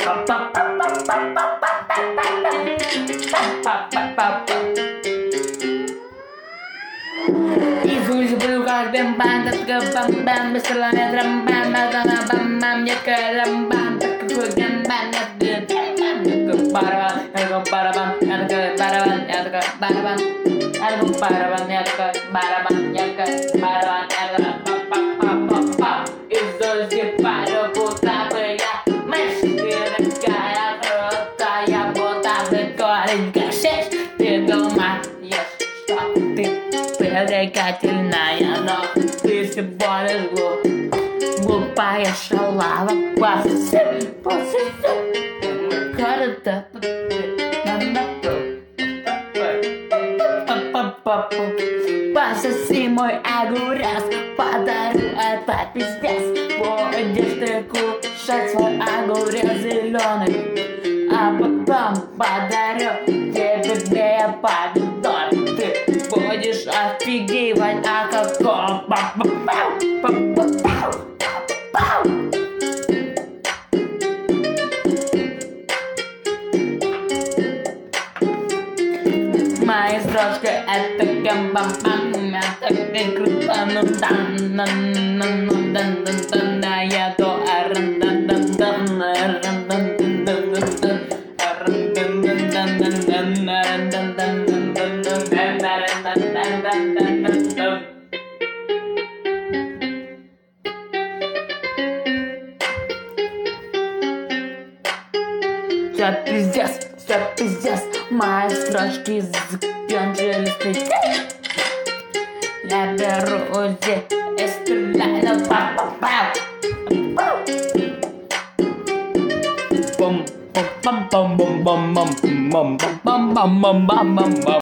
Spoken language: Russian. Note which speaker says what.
Speaker 1: Isu-isu pelukan bembang tak ke bambang Beselanya terembang Matana bambang ya ke lembang Tak ke gembang ya ke gembang Ya ke paraban Ya ke paraban Ya ke paraban Ya ke paraban Ya ke paraban Ya ke paraban Ya ke paraban Ya ke paraban Isu-isu pada putra pria Meski kaya kereta Ya bota berkorin kasis Di rumah Yes stop Perché catena no qui si vuole Gupai a scialava quasi Carta Passa si moj aguras Padaru apa pizdes Будешь ты кушать свой огурец зеленый А потом подарю тебе две помидор Ты будешь офигевать, а какого Моя строчка это гамбам-бам Это как круто, ну дан-дан-дан-дан-дан-дан А я то аран-дан-дан-дан-дан-дан-дан-дан-дан-дан Все пиздец, мои строчки закончились Я беру УЗИ и стреляю пау-пау-пау Бум-бум-бум-бум-бум-бум-бум-бум-бум-бум-бум-бум